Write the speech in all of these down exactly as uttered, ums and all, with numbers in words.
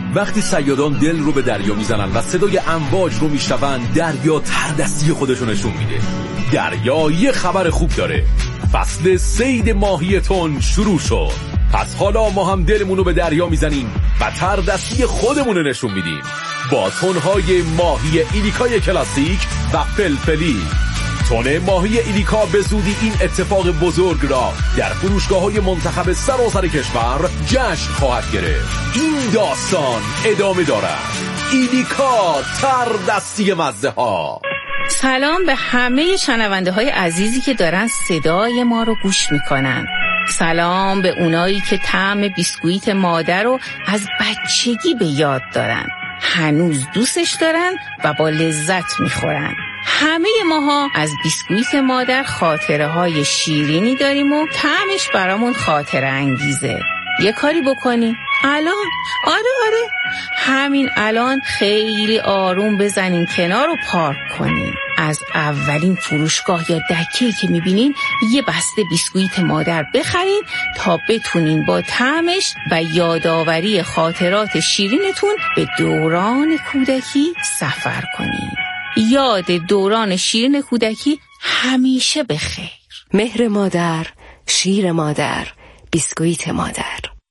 وقتی صیادان دل رو به دریا میزنن و صدای امواج رو میشنون، دریا تردستی خودشو نشون میده. دریا یه خبر خوب داره، فصل صید ماهی تن شروع شد. پس حالا ما هم دلمون رو به دریا میزنیم و تردستی خودمون رو نشون میدیم با تنهای ماهی ایلیکای کلاسیک و فلفلی. تن ماهی ایلیکا به زودی این اتفاق بزرگ را در فروشگاه‌های منتخب سراسر کشور جشن خواهد گرفت. این داستان ادامه دارد. ایلیکا تردستی مزه ها. سلام به همه شنونده های عزیزی که دارن صدای ما رو گوش میکنن. سلام به اونایی که طعم بیسکویت مادر رو از بچگی به یاد دارن، هنوز دوستش دارن و با لذت میخورن. همه ماها از بیسکویت مادر خاطره های شیرینی داریم و طعمش برامون خاطره انگیزه. یه کاری بکنی الان، آره آره همین الان خیلی آروم بزنین کنار و پارک کنین. از اولین فروشگاه یا دکه‌ای که میبینین یه بسته بیسکویت مادر بخرین تا بتونین با طعمش و یادآوری خاطرات شیرینتون به دوران کودکی سفر کنین. یاد دوران شیرین کودکی همیشه بخیر. مهر مادر، شیر مادر، بیسکویت مادر.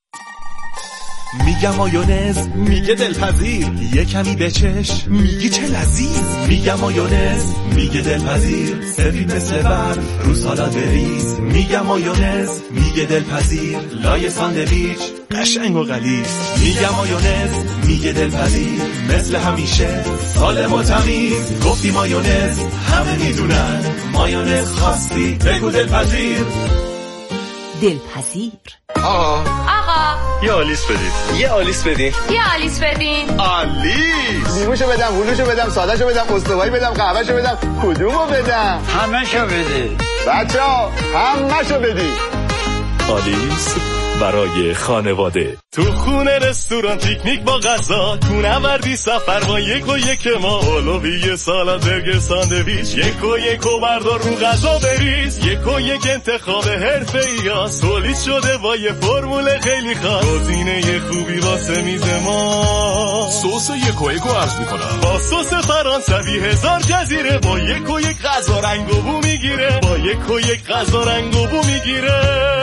میگم مایونز، میگه دلپذیر، یه کمی بچش، میگی چه لذیذ. میگم مایونز، میگه دلپذیر، سفید مثل برف رو سالاد بریز. میگم مایونز، میگه دلپذیر، لای ساندویچ قشنگ و غلیظ. میگم مایونز، میگه دلپذیر، مثل همیشه سالم و تمیز. گفتی مایونز، همه میدونن مایونز خواستی بگو دلپذیر. دلپذیر. آقا آقا یه آلیس بدید. یه آلیس بدین. یه آلیس بدین. آلیس. لیموشو بدم، هلوشو بدم، سادهشو بدم، استوایی بدم، قهوهشو بدم، کدومو بدم؟ همه‌شو بده. بچه‌ها همه‌شو بدید. آلیس برای خانواده. تو خونه، رستوران، پیکنیک با غذا، تو نوردی سفر با یک و یک ما. اولوی سالاد، برگر، ساندویچ، یک و یک و بردار رو غذا بریز. یک و یک انتخاب حرفه‌ای هست، تولید شده با یه فرمول خیلی خاص. گزینه خوبی واسه میز ما. سس یک و یک رو عرض میکنم با سس فرانسوی، هزار جزیره. با یک و یک غذا رنگ و بو میگیره. با یک و یک غذا رنگ و بو میگیره.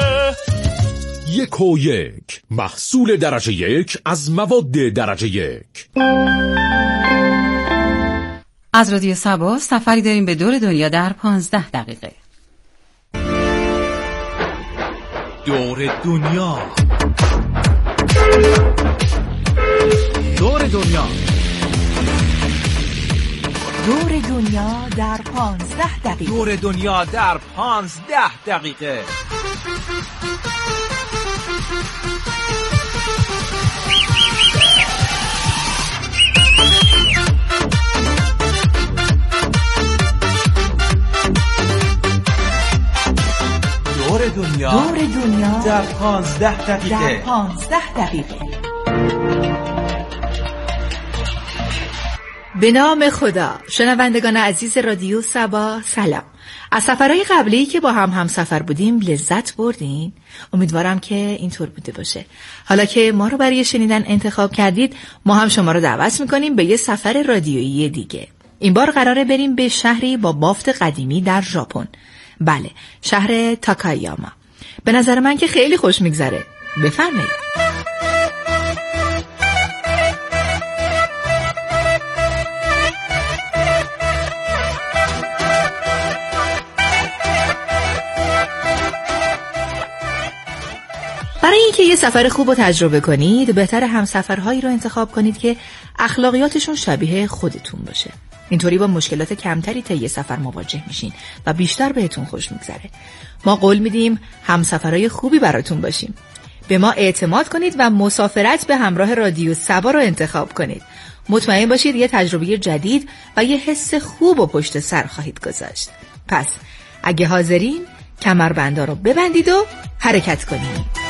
یک و یک، محصول درجه یک از مواد درجه یک. از رادیو سبا سفری داریم به دور دنیا در پانزده دقیقه. دور دنیا، دور دنیا، دور دنیا در پانزده دقیقه. دور دنیا در پانزده دقیقه. دور دنیا، دور دنیا در پانزده دقیقه. در پانزده دقیقه. به نام خدا. شنوندگان عزیز رادیو سبا سلام. از سفرهای قبلی که با هم هم سفر بودیم لذت بردین؟ امیدوارم که اینطور بوده باشه. حالا که ما رو برای شنیدن انتخاب کردید، ما هم شما رو دعوت میکنیم به یه سفر رادیویی دیگه. این بار قراره بریم به شهری با بافت قدیمی در ژاپن. بله، شهر تاکایاما. به نظر من که خیلی خوش میگذره. بفرمایید. برای اینکه یه سفر خوب رو تجربه کنید، بهتر همسفرهایی رو انتخاب کنید که اخلاقیاتشون شبیه خودتون باشه. اینطوری با مشکلات کمتری طی سفر مواجه میشین و بیشتر بهتون خوش میگذره. ما قول میدیم همسفرهای خوبی براتون باشیم. به ما اعتماد کنید و مسافرت به همراه رادیو سبا رو انتخاب کنید. مطمئن باشید یه تجربه جدید و یه حس خوب و پشت سر خواهید گذاشت. پس اگه حاضرین، کمربندا رو ببندید و حرکت کنید.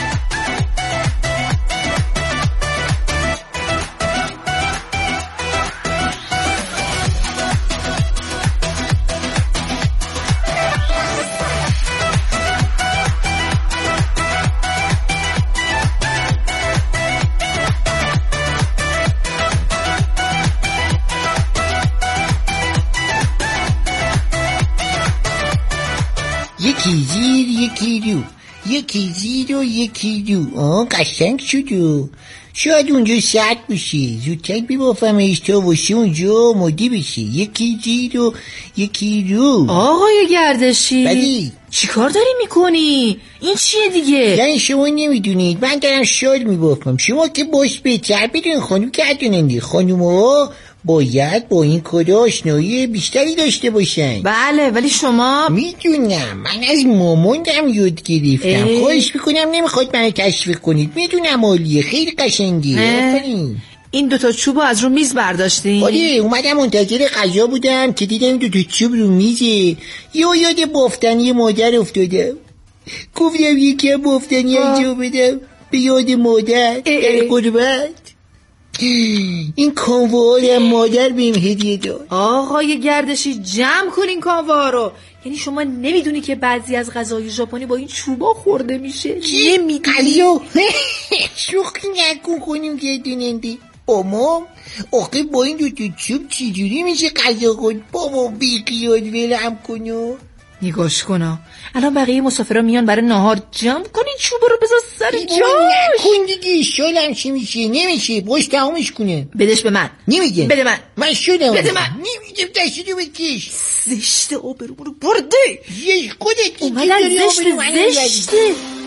یکی زیر یکی رو، یکی زیر و یکی رو. آه قشنگ شد. شاید اونجا سرد بشه، زودتر ببافمش تا واسه اونجا مادی بشه. یکی زیر و یکی رو. آقای گردشی بلی چی کار داری میکنی؟ این چیه دیگه؟ یعنی شما نمیدونید من دارم شال میبافم. شما که باش بهتر بدون خانوم گردوننده. خانوم ها باید با این کار آشنایی بیشتری داشته باشن. بله ولی شما میدونم من از ماماندم یاد گرفتم. خواهش میکنم نمیخواد منو تشویق کنید. میدونم عالیه، خیلی قشنگه. آفرین. این دوتا چوبو از رو میز برداشتین؟ آره اومدم منتظر غذا بودم که دیدم این دوتا چوب رو میزه. یا یاد بافتنی مادر افتادم. گفتم یکی هم بافتنی انجام بدم به یاد مادر در قربت. این کانوار مادر بهم هدیه داد. آقای گردشی جمع کنین کانوار رو. یعنی شما نمیدونی که بعضی از غذای ژاپنی با این چوبا خورده میشه؟ نمیدونی؟ شوخی نکن خانم گردوننده. بابام آخه با این دو تا چوب چجوری میشه غذا خورد؟ بابا بیخیال ولم کنو. نگاش کنا الان بقیه مسافرها میان برای نهار. جمع کنین چوبا رو بذار سر جاش. نکن دیگه شالم چی میشه؟ نمیشه باش تمامش کنه. بدش به من. نمیگه بده من. من شدم بده من. نمیگم دستو بکش. زشته آبرو رو برده. یه خودت اومدن زشته زشته.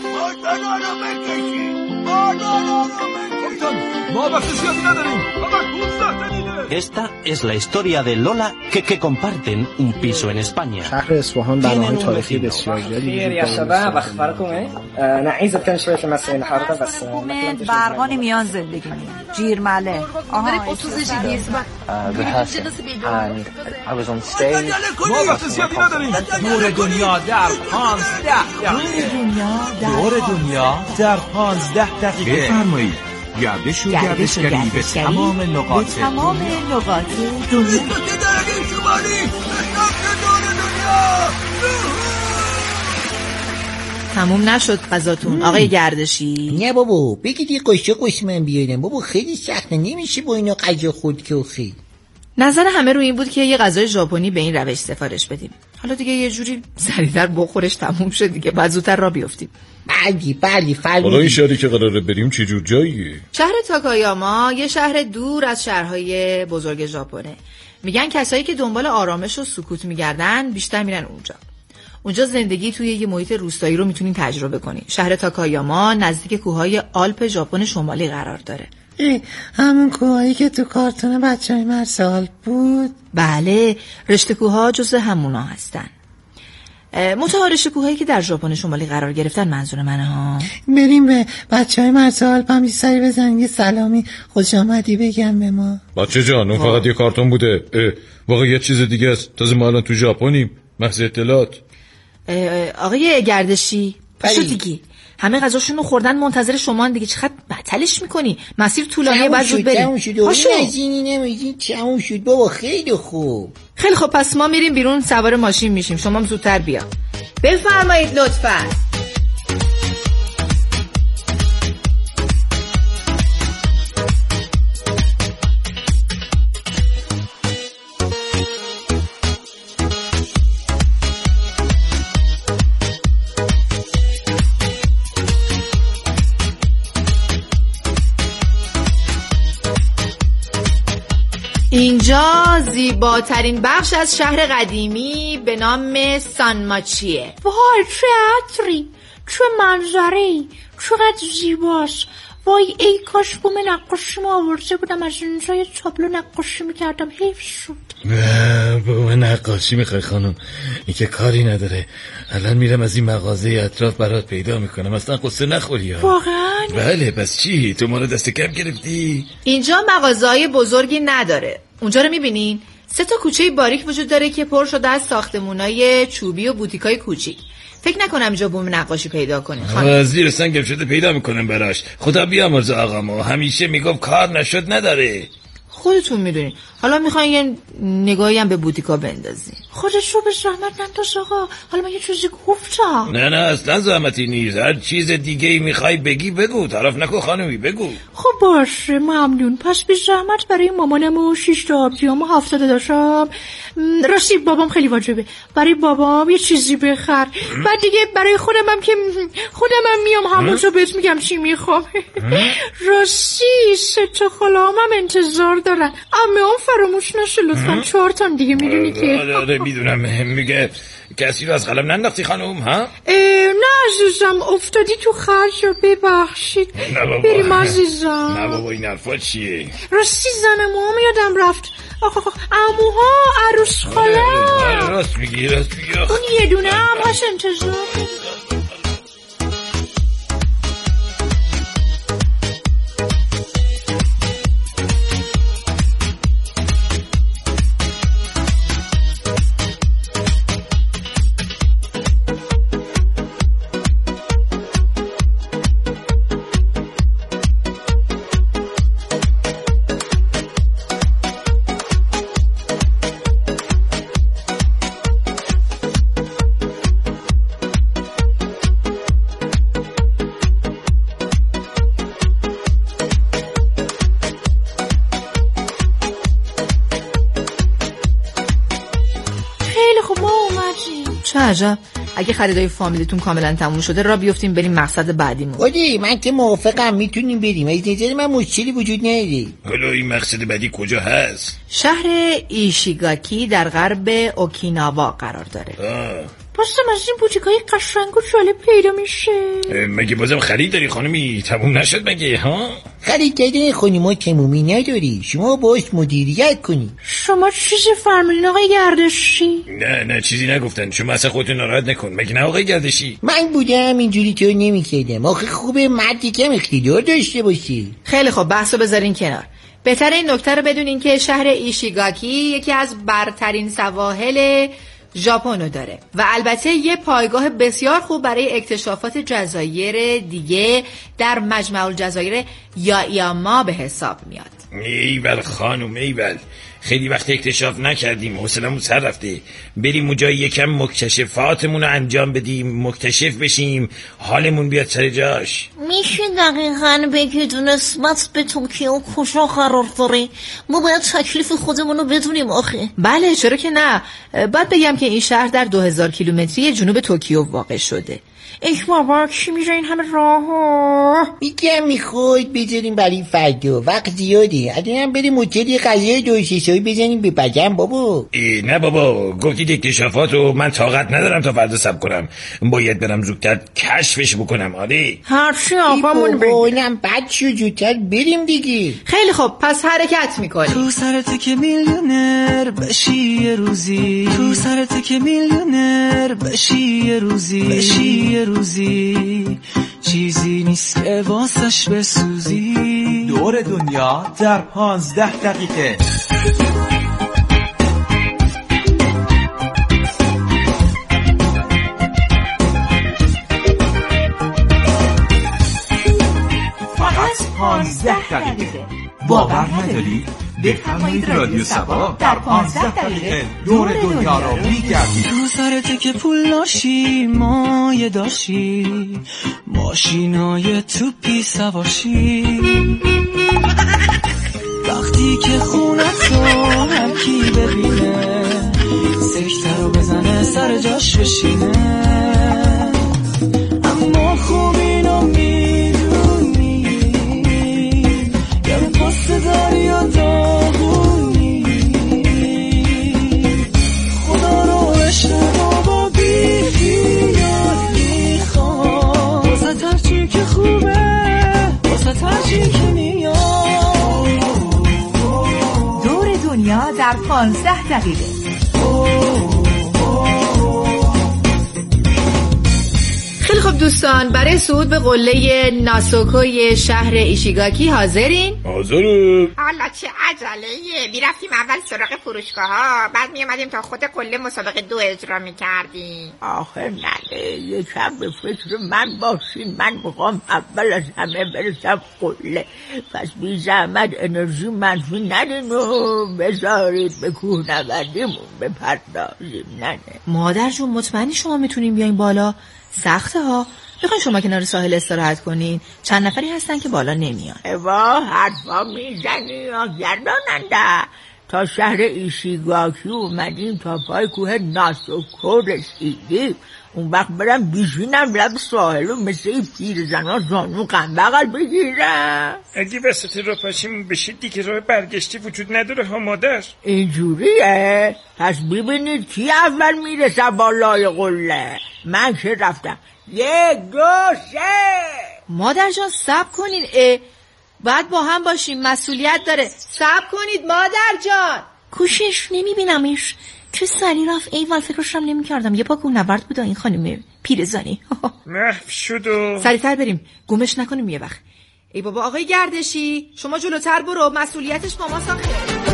ما وقت زیادی نداریم. Esta es la historia de Lola que, que comparten un piso en España. شهر اصفهان بناهای تاریخی بسیار زیادی خير يا شباب اخباركم ايه؟ نعيز كان شويه في مسائل النهارده بس برقان میان زندگی میان جیرمله آها I was on stage. ما وقت زیادی نداریم. دور دنیا در پانزده دقیقه. دور دنیا در پانزده دقیقه. بفرمایید. گردش و گردشگری به تمام نقاط به تمام نقاط دنیا. تموم نشد غذاتون آقای گردشی؟ نه بابا بگید یه قاشق قش من بیارم. بابا خیلی سخته نمیشه با اینا غذا خورد که خیلی. نظر همه رو این بود که یه غذای ژاپنی به این روش سفارش بدیم. حالا دیگه یه جوری سریعتر بخورش تموم شد دیگه. بعد زودتر راه بیافتیم. بلی بلی فرمودید. حالا این شهری که قراره بریم چه جور جاییه؟ شهر تاکایاما یه شهر دور از شهرهای بزرگ ژاپنه. میگن کسایی که دنبال آرامش و سکوت میگردن بیشتر میرن اونجا. اونجا زندگی توی یه محیط روستایی رو میتونین تجربه کنین. شهر تاکایاما نزدیک کوههای آلپ ژاپن شمالی قرار داره. همون کوهایی که تو کارتون بچه‌های مرسال بود؟ بله رشته کوه‌ها جزو همونا هستن. منتها رشته کوهایی که در ژاپن شمالی قرار گرفتن منظور منه ها. بریم به بچه‌های مرسال هم یه سری بزنیم یه سلامی خوش آمدی بگم به ما. بچه جان اون فقط یه کارتون بوده. واقعا یه چیز دیگه است. تازه ما الان تو ژاپنیم. محض اطلاعات. آقای گردشی پاشو دیگه. همه غذاشونو خوردن منتظر شما دیگه. چقدر بتلش میکنی؟ مسیر طولانیه بعد زود بریم. پاشو. نزینی نمیزین تموم شد بابا. خیلی خوب. خیلی خوب پس ما میریم بیرون سوار ماشین میشیم. شما هم زودتر بیا. بفرمایید لطفاً. اینجا زیباترین بخش از شهر قدیمی به نام سانماچیه. وای چه عطری، چه منظره‌ای، چقدر زیباست. وای ای کاش بوم نقاشی ما آورده بودم از اینجا یه تابلو نقاشی میکردم. حیف شد. بوم نقاشی میخوای خانم؟ این که کاری نداره. الان میرم از این مغازه اطراف برات پیدا میکنم. اصلا قصه نخوری ها. واقعا؟ بله پس چی؟ تو ما رو دست کم گرفتی؟ اینجا مغازه‌های بزرگی نداره. اونجا رو میبینین؟ سه تا کوچه باریک وجود داره که پر شده از ساختمونای چوبی و بوتیکای کوچیک. فکر نکنم اینجا بوم نقاشی پیدا کنیم. خانم زیر سنگم شده پیدا میکنم براش. خدا بیامرزه آقامو. همیشه میگم کار نشد نداره. خودتون میدونین. حالا میخواین یه نگاهی هم به بوتیکا بندازین. خودش رو به زحمت ننداز آقا. حالا من یه چیزی گفتم. نه نه اصلا زحمتی نیست. هر چیز دیگه ای میخوای بگی بگو. طرف نکن خانمی بگو. خب باشه ممنون. پس به زحمت برای مامانم و شش تا آبجیام و هفتاد داشتم. راستی بابام خیلی واجبه. برای بابام یه چیزی بخر. بعد دیگه برای خودم هم که خودم هم میام همونجا بهت میگم چی میخوام. راستی سه تا خاله‌ام هم انتظار دارن. اما اون فراموش نشه لطفا. چهار تا دیگه میدونی که. آره آره میدونم. میگه کسی رو از قلم ننداختی خانم ها؟ نه عزیزم افتادی تو خرج. ببخشید. بریم عزیزم. نه بابا این حرفا چیه؟ راستی زن موام یادم رفت. آخ آخ عموها عروس خاله. آره راست میگی راست میگی. اون یه دونه هم هست انتظار. چه عجب. اگه خریدای فامیلیتون کاملا تموم شده را بیفتیم بریم مقصد بعدیمون. خودی من که موافقم میتونیم بریم. از نظر من مشکلی وجود نداره. حالا این مقصد بعدی کجا هست؟ شهر ایشیگاکی در غرب اوکیناوا قرار داره. آه. بازم از این بوتیکای قشنگ و جالب پیدا میشه. مگه بازم خرید داری خانمی؟ تموم نشد مگه ها؟ خرید کردن خانما تمومی نداری. شما باش مدیریت کنی. شما چیزی فرمودین آقای گردشی؟ نه نه چیزی نگفتن. شما اصلا خودتون ناراحت نکن. مگه نه آقای گردشی؟ من بودم اینجوری تو نمی‌کردم. آخه خوبه مردی که اختیار داشته باشی. خیلی خوب بحثو بذارین کنار. بهتره این نکته رو بدونین که شهر ایشیگاکی یکی از برترین سواحل ژاپن داره و البته یه پایگاه بسیار خوب برای اکتشافات جزایر دیگه در مجمع الجزایر یایاما به حساب میاد. ایول خانم ایول. خیلی وقت اکتشاف نکردیم. حوصله‌مون سر رفته. بریم اونجا یکم مکتشفاتمون رو انجام بدیم. مکتشف بشیم. حالمون بیاد سر جاش. میشه دقیقاً بگید نسبت به توکیو کجا قرار داره؟ ما باید تکلیف خودمون رو بدونیم آخه. بله چرا که نه. باید بگم که این شهر در دو هزار کیلومتری جنوب توکیو واقع شده. ای بابا کی میره این همه راهو؟ میگم میخواد بذاریم برای فردا. وقت زیاده. الان بریم هتل غذای دو حسابی بزنیم به بگم بابا. نه بابا گفتید اکتشافات رو من طاقت ندارم تا فردا صبر کنم. باید برم زودتر کشفش بکنم. آره هرچی آقامون بگه. اینم بد شو زودتر بریم دیگه. خیلی خوب پس حرکت میکنیم. تو سرت که میلیونر بشی یه روزی. تو سرت که میلیونر بشی یه روزی. بشی یه روزی چیزی نیست که واسش بسوزی. دور دنیا در پانزده دقیقه. فقط پانزده دقیقه. باور نداری؟ بفرمایید رادیو سبا در پانزده دقیقه دور دنیا رو میگردیم. تو سرت که پول داشتی مایه داشتی ماشینای توپی سواشی. وقتی که خونت رو هر کی ببینه سکته رو بزنه سر جاش بشینه. اما خوب اینو میدونی یه پاس دریا داغونی. خدا رو عشق با بی خیال میخوام واسه هرچی که خوبه واسه هرچی که میاد. دور دنیا در پانزده دقیقه. خیلی خب خب دوستان، برای صعود به قله ناسوکوی شهر ایشیگاکی حاضرین؟ حاضرم. حالا چه عجله‌ایه؟ میرفتیم اول سراغ فروشگاه ها، بعد میامدیم تا خود قله مسابقه دو اجرا میکردیم. آخه نه، یکم به فکر من باشین. من میخوام اول از همه برسم قله، پس بی زحمت انرژی منفی ندین و بذارید به کوهنوردیمون بپردازیم. نه نه مادر جون، مطمئنی شما میتونین بیاین بالا؟ سخته ها. بخواین شما کنار ساحل استراحت کنین، چند نفری هستن که بالا نمیان. وا حرفا میزنی یا گرداننده. تا شهر ایشیگاکی اومدیم، تا پای کوه ناسوکو رسیدیم. اون وقت برم بیشینم لب ساحل و مثل این پیرزنا زانو غم بغل بگیرم. اگه وسط راه پاشیم بشه دیگه راه برگشتی وجود نداره ها مادر. اینجوریه؟ پس ببینید کی اول میرسه بالای قله. من که رفتم. یک دو سه. مادر جان صبر کنین. اه باید با هم باشیم، مسئولیت داره. صبر کنید مادر جان. کوشش نمیبینمش. چه سری رفت؟ ایوال فکرشم نمی کردم. یه پا کوهنورد بود این خانم پیرزنی. محو شد و سریعتر بریم، گمش نکنیم یه وقت. ای بابا آقای گردشی، شما جلوتر برو، مسئولیتش با ما ساخته.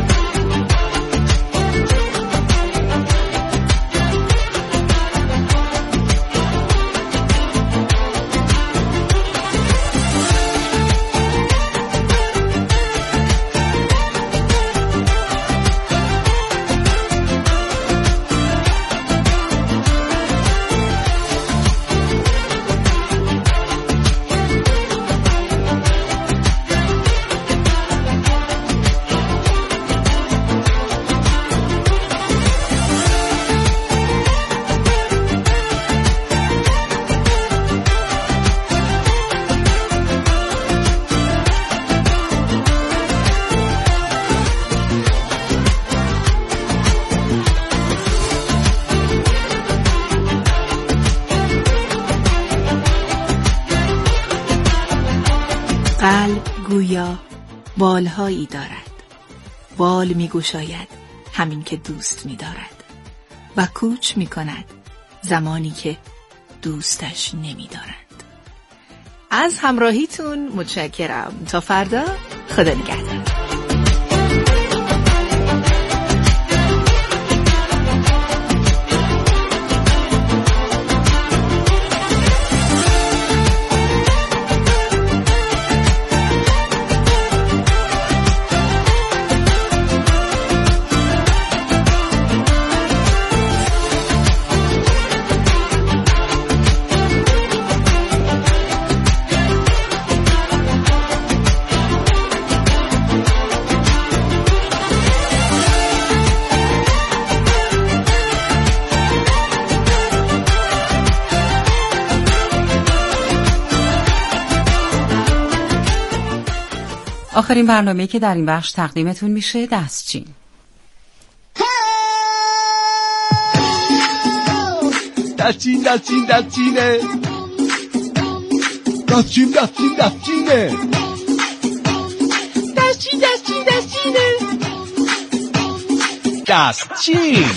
قلب گویا بالهایی دارد، بال می گشاید همین که دوست می دارد و کوچ می کند زمانی که دوستش نمی دارد. از همراهیتون متشکرم. تا فردا، خدا نگهدار. آخرین برنامه‌ای که در این بخش تقدیمتون میشه دستچین. دستچین دستچین دستچینه دستچین دستچین دستچینه دستچین دستچین دستچینه دستچین.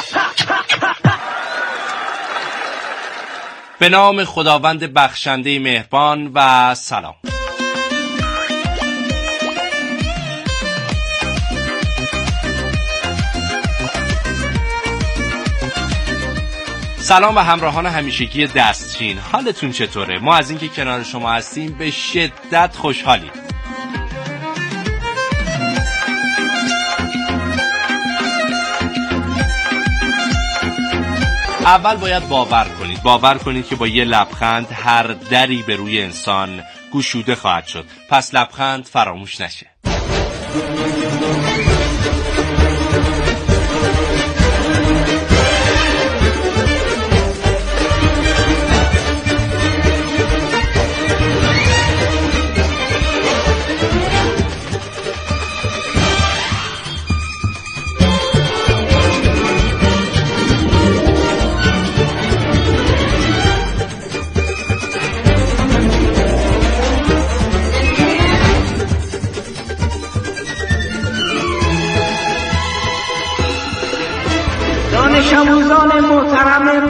به نام خداوند بخشنده مهربان و سلام. سلام به همراهان همیشگی دستچین، حالتون چطوره؟ ما از اینکه کنار شما هستیم به شدت خوشحالیم. اول باید باور کنید باور کنید که با یه لبخند هر دری به روی انسان گشوده خواهد شد، پس لبخند فراموش نشه. دانش آموزان محترم مدرسه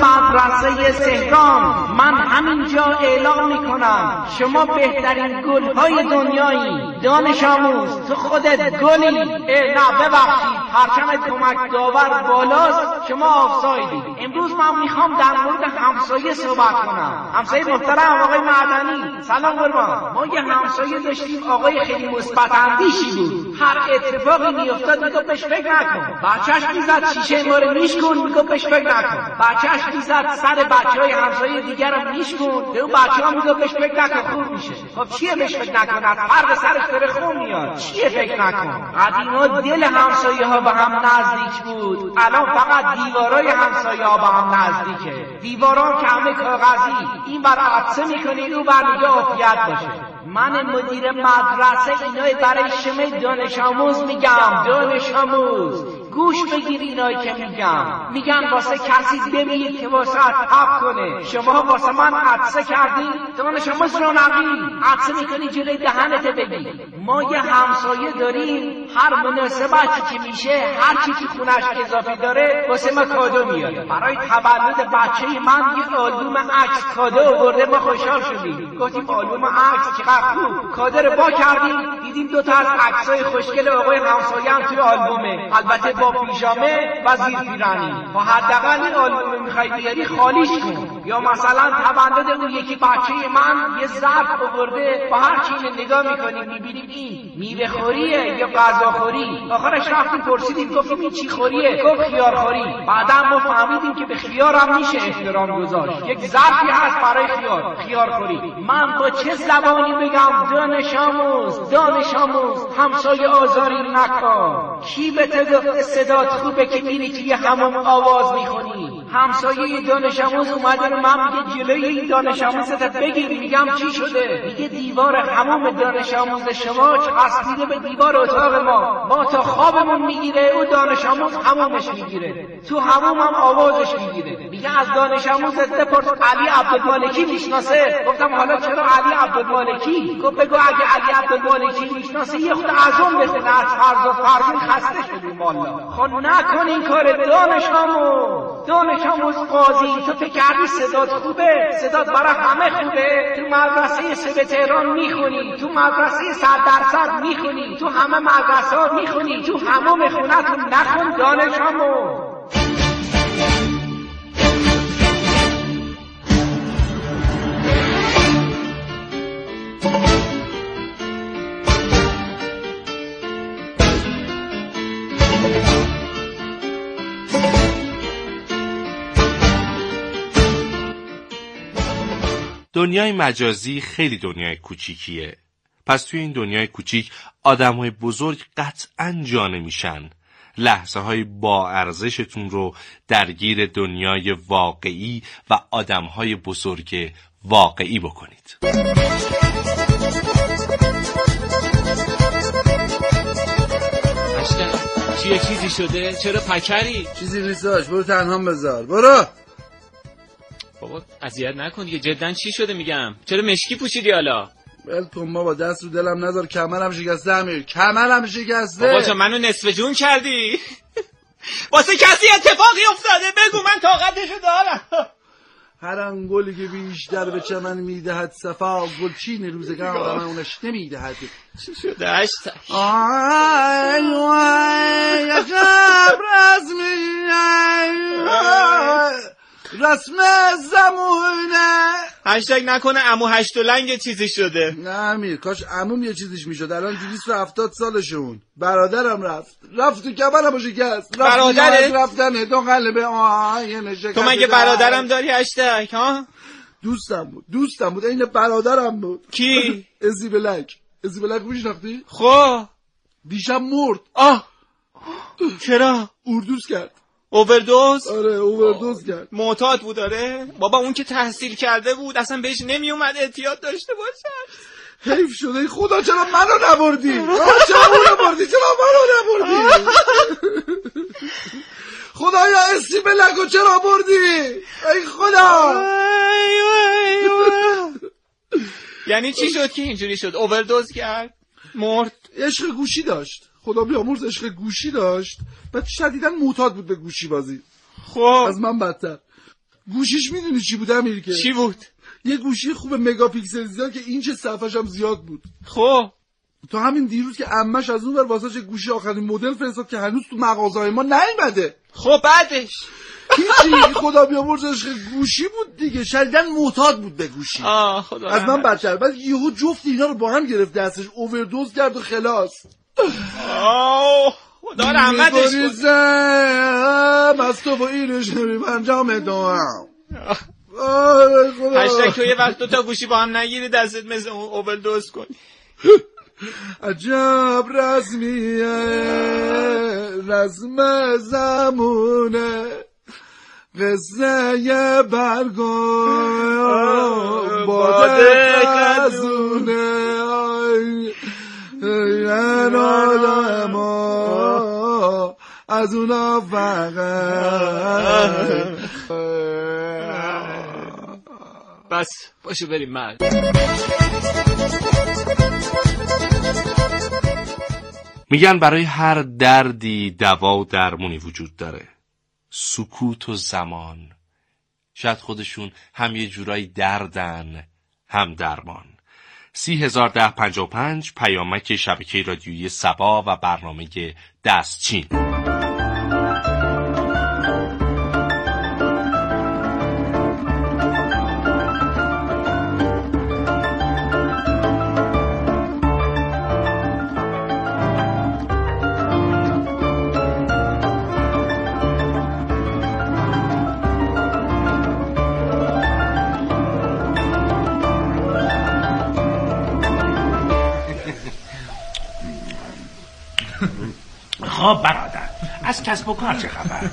مدرسه سهران من همینجا اعلام میکنم شما بهترین گل‌های دنیایی. دانش آموز تو خودت گلی. نه ببخشید پرچم کمک داور بالاست، شما آفسایدی. امروز من میخوام در مورد همسایه صحبت کنم. همسایه محترم آقای معدنی سلام قربان. ما یه همسایه داشتیم آقای خیلی مثبت اندیشی بود. هر اتفاقی میافتاد میگفت بهش فکر نکن. بچه‌ش میزد شیشه ما رو میشکن میگفت بهش فکر نکن. بچه‌ش میزد سر بچهای همسایه دیگر رو میشکن، به اون بچه‌ها میگفت بهش فکر نکن خوب میشه. خب چیه بهش فکر نکند؟ فرق سرش داره خون میاد. چیه فکر نکن؟ قدیما دل همسایه ها به هم نزدیک بود، الان فقط دیوارای همسایه ها به هم نزدیکه. دیواران که همه کاغذی، این بر عطسه میکنید اون بر میگه عافیت باشه. من مدیر مدرسه اینای برای شما دانش آموز میگم. دانش آموز گوش بگیر اینایی که میگم. میگن واسه کسی بمیرید که واسه تب کنه. شما واسه من عطسه کردی؟ دانش آموز رونقی عطسه میکنی جلوی دهنت بگی. ما یه همسایه داریم هر مناسبتی که میشه هر چی که خونش اضافی داره واسه ما کادو میاره. برای تولد بچه من یه آلبوم عکس کادو آورده، ما خوشحال شدیم. گفتیم آلبوم عکس چقدر خوب. کادو رو با کردیم دیدیم دو تا از عکسای خوشگل آقای همسایه هم توی آلبومه، البته با پیژامه و زیر پیرنی. با حداقل این آلبوم میخوای بیاری خالیش کن. یا مثلا تولد اون یکی بچه من یه ظرف آورده، با هر چی نگاه میکنیم میبینیم این میوه خوریه یا غذا خوری. آخرش رفتیم پرسیدیم گفتیم این چی خوریه؟ گفت خیار خوری. بعدا ما فهمیدیم که به خیار هم میشه احترام گذاشت. یک ظرفی هست برای خیار، خیار خوری. من با چه زبانی بگم دانش آموز؟ دانش آموز همسایه آزاری نکن. کی به تو صدات خوبه که میری توی همون آواز میخونی؟ همسایه دانش آموز اومده رو من میگه جلوی این دانش آموزت بگیر. میگم چی شده؟ میگه دیوار هموم دانش آموز شما چسبیده به دیوار اتاق ما. ما تا خوابمون میگیره او دانش آموز همومش میگیره، تو هموم هم آوازش میگیره. میگه از دانش آموزت بپرس علی عبدالمالکی میشناسه. گفتم حالا چرا علی عبدالمالکی؟ گفت بگو اگه علی عبدالمالکی میشناسه یه خود ازم بزنه از فرض و فرضون خسته شدیم والا. خب نکن این کار دانش آموز. دانش آموز قاضی تو فکر کردی صدات خوبه؟ صدات برای همه خوبه. تو مدرسه سه تهران میخونی، تو مدرسه صد درصد میخونی، تو همه مدرسه ها میخونی، تو همه خونتون نخون دانش آموز. دنیای مجازی خیلی دنیای کوچیکیه. پس توی این دنیای کوچیک آدم‌های بزرگ قطعاً جا نمیشن. لحظه‌های با ارزشتون رو درگیر دنیای واقعی و آدم‌های بزرگ واقعی بکنید. چیه چیزی شده؟ چرا پکری؟ چیزی نیستاش، برو تنهام بذار. برو. بابا اذیت نکن دیگه. جدن چی شده میگم؟ چرا مشکی پوشیدی حالا؟ ول کن بابا، دست رو دلم نذار. کمرم شکسته امیر، کمرم شکسته. بابا تو منو نصف جون کردی. واسه کسی اتفاقی افتاده بگو، من طاقتشو دارم. هر انگلی که بیشتر به چمن میدهد صفا، گلچین روزگار من اونش نمیدهد. چی شده هشت؟ آی وای یکم رسمی رسم زمونه. هشتگ نکنه عمو هشت و لنگ چیزی شده. نه امیر، کاش عموم یه چیزیش میشد. الان دویست و هفتاد سالشون. برادرم رفت رفت تو کمرم شکست. برادرت رفتنه تو قلبه آینه شکست. تو مگه برادرم داری هشتگ ها؟ دوستم بود دوستم بود این برادرم بود. کی؟ ازی بلک. ازی بلک میشناختی؟ خب دیشب مرد. آه چرا؟ اوردوز کرد. اووردوز؟ آره اووردوز کرد. معتاد بود. آره بابا اون که تحصیل کرده بود اصلا بهش نمی اومد احتیاط داشته باشه. حیف شده خدا، چرا منو نبردی؟ چرا منو نبردی؟ چرا منو نبردی؟ خدایا اسی بلکو چرا بردی؟ ای خدا. یعنی چی شد که اینجوری شد؟ اووردوز کرد مرد. عشق گوشی داشت، خدا بیامرز عشق گوشی داشت. بعد شدیداً معتاد بود به گوشی بازی. خب از من بدتر. گوشیش میدونی چی بود امیر؟ که چی بود؟ یه گوشی خوب مگاپیکسل زیاد که اینچ صفحش هم زیاد بود. خب تو همین دیروز که عمش از اون ور واسه گوشی آخرین مدل فرستاد که هنوز تو مغازه‌های ما نیومده. خب بعدش هیچی، خدا بیامرزش، گوشی بود دیگه، شدیداً معتاد بود به گوشی. آه خدا از من بدتر. بعد یهو جفت اینا رو با هم گرفت دستش، اووردوز کرد و خلاص. آه خدا رحمتش کنه. از تو با اینش نمیم انجام دوام. هشتگ تو یه وقت دو تا گوشی با هم نگیری دستت مثل اون اووردوز کنی. عجب رسمیه، رسم زمونه، قصه یه برگو باده قزونه، این آدم از اونا فقط. بس باشه بریم مرد. میگن برای هر دردی دوا و درمونی وجود داره. سکوت و زمان شاید خودشون هم یه جورایی دردن هم درمان. سی هزار ده پنجاه و پنج پیامک شبکه رادیویی سبا و برنامه دستچین. خب برادر، از کسب و کار چه خبر؟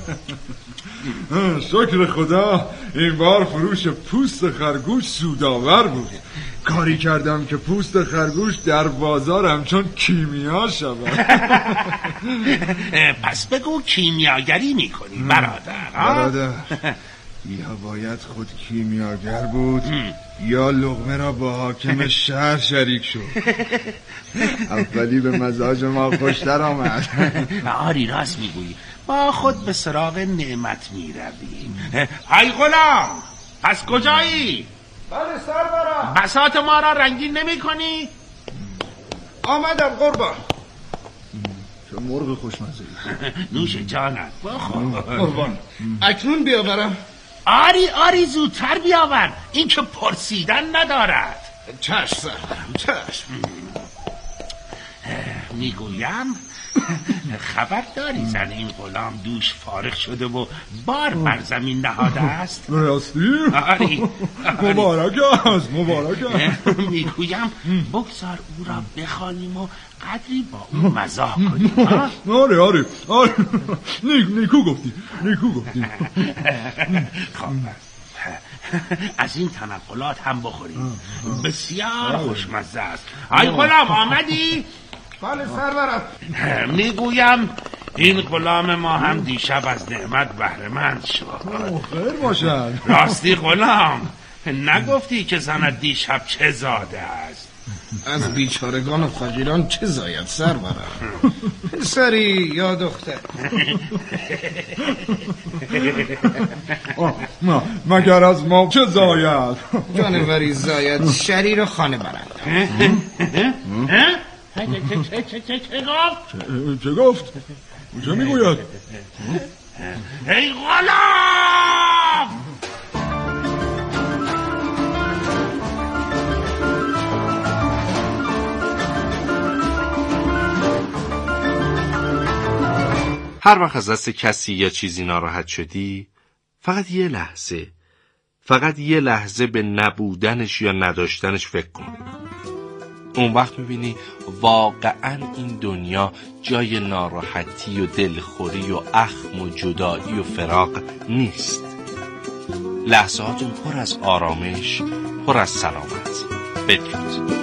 شکر خدا این بار فروش پوست خرگوش سودآور بود. کاری کردم که پوست خرگوش در بازار همچون کیمیا شود. پس بگو کیمیاگری میکنی برادر. برادر یا باید خود کیمیاگر بود یا لقمه را با حاکم شهر شریک شد. اولی به مزاج ما خوشتر آمد. آری راست میگویی، با خود به سراغ نعمت میرویم. های غلام، پس کجایی؟ بله سرورم. بساط ما را رنگین نمی کنی؟ آمدم قربان. چه مرغ خوشمزه. نوش جانت بخور. قربان اکنون بیاورم؟ آری آری زودتر بیاور، این که پرسیدن ندارد. چشم سرورم چشم. میگویم خبر داری زن این غلام دوش فارغ شده و بار بر زمین نهاده است؟ راستی؟ آری مبارک است مبارک است. میگویم بگذار او را بخوانیم و قدری با او مزاح کنیم. آره آره آره نیکو گفتی نیکو گفتی. خب از این تنقلات هم بخوریم، بسیار خوشمزه است. ای غلام آمدی؟ بله سرورم. میگویم این غلام ما هم دیشب از نعمت بهره‌مند شد. خیر باشد. راستی غلام، نگفتی که زنت دیشب چه زاده است؟ از بیچارگان و فقیران چه زاید سرورم؟ پسری یا دختر؟ مگر از ما چه زاید؟ جانوری زاید شریر خانه برند. چه گفت؟ چه گفت؟ چه میگوید؟ ای غلام! هر وقت از دست کسی یا چیزی ناراحت شدی، فقط یه لحظه فقط یه لحظه به نبودنش یا نداشتنش فکر کن. اون وقت میبینی واقعا این دنیا جای ناراحتی و دلخوری و اخم و جدایی و فراق نیست. لحظاتون پر از آرامش، پر از سلامت. بدرود.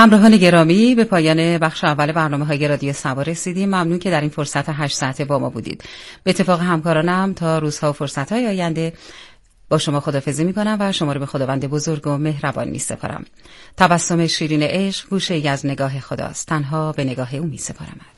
همراهان گرامی، به پایان بخش اول برنامه‌های رادیو سبا رسیدیم. ممنون که در این فرصت هشت ساعته با ما بودید. به اتفاق همکارانم تا روزها و فرصت‌های آینده با شما خداحافظی می‌کنم و شما رو به خداوند بزرگ و مهربان می‌سپارم. تبسم شیرین عشق گوشه‌ای از نگاه خداست، تنها به نگاه او می‌سپارم.